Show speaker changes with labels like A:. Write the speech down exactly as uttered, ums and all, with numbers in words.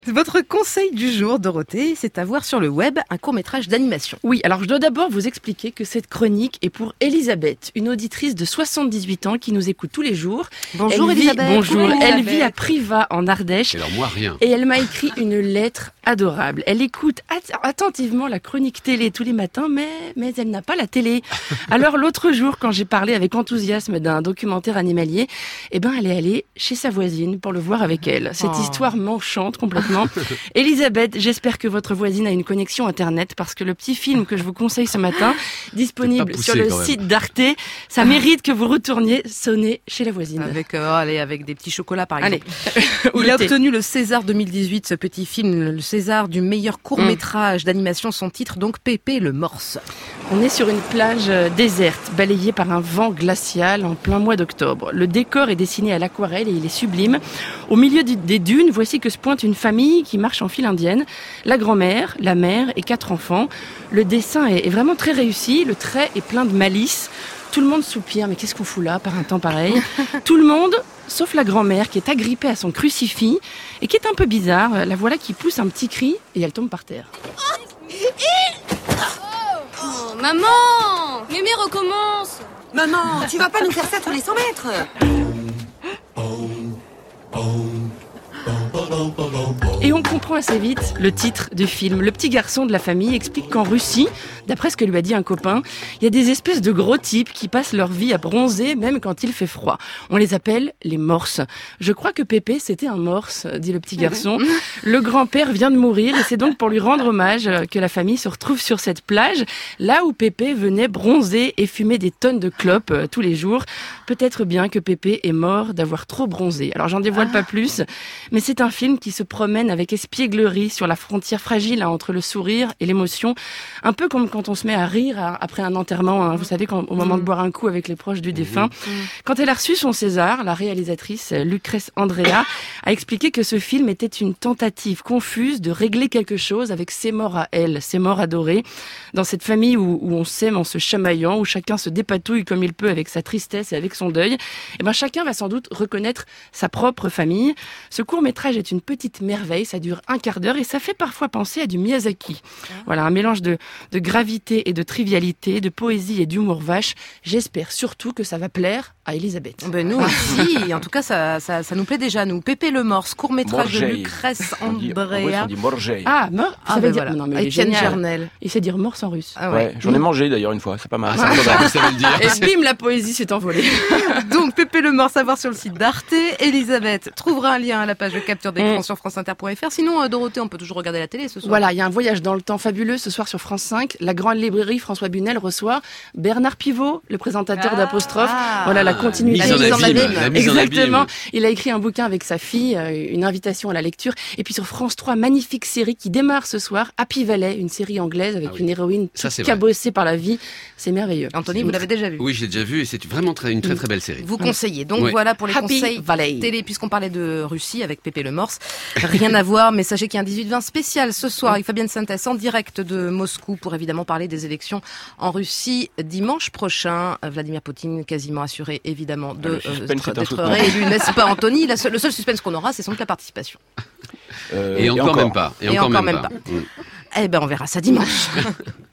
A: Votre conseil du jour, Dorothée, c'est à voir sur le web un court-métrage d'animation.
B: Oui, alors je dois d'abord vous expliquer que cette chronique est pour Elisabeth, une auditrice de soixante-dixhuit ans qui nous écoute tous les jours.
A: Bonjour
B: elle vit,
A: Elisabeth.
B: Bonjour,
A: Bonjour,
B: elle
A: Elisabeth.
B: vit à Privas en Ardèche.
C: Et alors moi rien.
B: Et elle m'a écrit une lettre adorable. Elle écoute att- attentivement la chronique télé tous les matins, mais, mais elle n'a pas la télé. Alors l'autre jour, quand j'ai parlé avec enthousiasme d'un documentaire animalier, eh ben elle est allée chez sa voisine pour le voir avec elle. Cette
A: Oh.
B: histoire m'enchante complètement. Elisabeth, j'espère que votre voisine a une connexion internet parce que le petit film que je vous conseille ce matin, disponible
C: poussé,
B: sur le
C: quand même.
B: site d'Arte, ça mérite que vous retourniez sonner chez la voisine.
A: Avec, euh, allez, avec des petits chocolats par
B: Allez.
A: exemple.
B: Ou
A: Il
B: le
A: a
B: thé.
A: obtenu le César deux mille dix-huit, ce petit film, le César du meilleur court-métrage d'animation. Son titre, donc, Pépé le Morse.
B: On est sur une plage euh, déserte, balayée par un vent glacial en plein mois d'octobre. Le décor est dessiné à l'aquarelle et il est sublime. Au milieu du- des dunes, voici que se pointe une famille qui marche en file indienne. La grand-mère, la mère et quatre enfants. Le dessin est, est vraiment très réussi, le trait est plein de malice. Tout le monde soupire, mais qu'est-ce qu'on fout là par un temps pareil? Tout le monde, sauf la grand-mère qui est agrippée à son crucifix et qui est un peu bizarre. La voilà qui pousse un petit cri et elle tombe par terre.
D: Oh, maman! Mémé recommence!
E: Maman, tu vas pas nous faire ça tous les cent mètres.
B: Et on comprend assez vite le titre du film. Le petit garçon de la famille explique qu'en Russie, d'après ce que lui a dit un copain, il y a des espèces de gros types qui passent leur vie à bronzer même quand il fait froid. On les appelle les morses. Je crois que Pépé, c'était un morse, dit le petit garçon. Le grand-père vient de mourir et c'est donc pour lui rendre hommage que la famille se retrouve sur cette plage, là où Pépé venait bronzer et fumer des tonnes de clopes euh, tous les jours. Peut-être bien que Pépé est mort d'avoir trop bronzé. Alors j'en dévoile pas plus, mais c'est un film qui se promène avec espièglerie sur la frontière fragile hein, entre le sourire et l'émotion. Un peu comme quand on se met à rire à- après un enterrement, hein, vous savez, quand, au moment de boire un coup avec les proches du défunt. Quand elle a reçu son César, la réalisatrice euh, Lucrèce Andrea a expliqué que ce film était une tentative confuse de régler quelque chose avec ses morts à elle, ses morts adorés. Dans cette famille où, où on s'aime en se chamaillant, où chacun se dépatouille comme il peut avec sa tristesse et avec son deuil, eh ben chacun va sans doute reconnaître sa propre famille. Ce court-métrage est une petite merveille, ça dure un quart d'heure et ça fait parfois penser à du Miyazaki. Voilà, un mélange de, de gravité et de trivialité, de poésie et d'humour vache. J'espère surtout que ça va plaire à Elisabeth.
A: Ben nous aussi, en tout cas, ça, ça, ça nous plaît déjà, nous. Pépé le Morse, court-métrage de
F: Morgei.
A: Lucrèce
F: On dit, en russe,
A: Andrea.
F: on dit Morgei.
B: Ah, mort
A: Ah,
B: ça veut
A: ben
B: dire...
A: voilà.
B: Non, mais il est
A: Étienne
B: génial.
A: Jernel.
B: Il sait dire morse en russe.
A: Ah
F: Ouais,
A: ouais.
F: j'en ai mangé d'ailleurs une fois, c'est pas mal.
C: Ah, ça, ça, ça veut le dire.
B: Et bim, la poésie s'est envolée.
A: Donc, Pépé le Morse à voir sur le site d'Arte. Elisabeth trouvera un lien à la page de capture d'écran
B: Mm.
A: sur franceinter point f r. Sinon, euh, Dorothée, on peut toujours regarder la télé ce soir.
B: Voilà, il y a un voyage dans le temps fabuleux ce soir sur France cinq. La grande librairie François Bunel reçoit Bernard Pivot, le présentateur
A: Ah.
B: d'Apostrophe. Voilà la continuité.
C: Mise en
A: La mise en
C: abîme,
A: abîme.
C: la mise en
B: Exactement.
C: abîme.
B: Il a écrit un bouquin avec sa fille, euh, une invitation à la lecture. Et puis sur France trois, magnifique série qui démarre ce soir, Happy Valley, une série anglaise avec
C: Ah oui.
B: une héroïne
C: Ça,
B: toute
C: c'est vrai.
B: cabossée par la vie. C'est merveilleux.
A: Anthony, vous l'avez déjà vu.
C: Oui, je l'ai déjà vu et c'est vraiment très, une très très belle série.
A: Vous conseillez. Donc
C: Oui.
A: voilà pour les
B: Happy
A: conseils
B: Valley.
A: télé, puisqu'on parlait de Russie avec Pépé le Morse. Rien à voir, mais sachez qu'il y a un dix-huit vingt spécial ce soir avec Fabienne Sintès en direct de Moscou pour évidemment parler des élections en Russie dimanche prochain. Vladimir Poutine quasiment assuré évidemment de
F: Le suspense
A: d'être
F: est un
A: d'être
F: soutenant.
A: réélu, n'est-ce pas Anthony? La seule- Le seul suspense qu'on aura, c'est sans doute la participation.
F: Euh,
C: Et, encore, même pas. Et,
A: Et
C: encore,
A: encore
C: même,
A: même
C: pas.
A: pas.
C: Mm.
A: Eh ben on verra ça dimanche.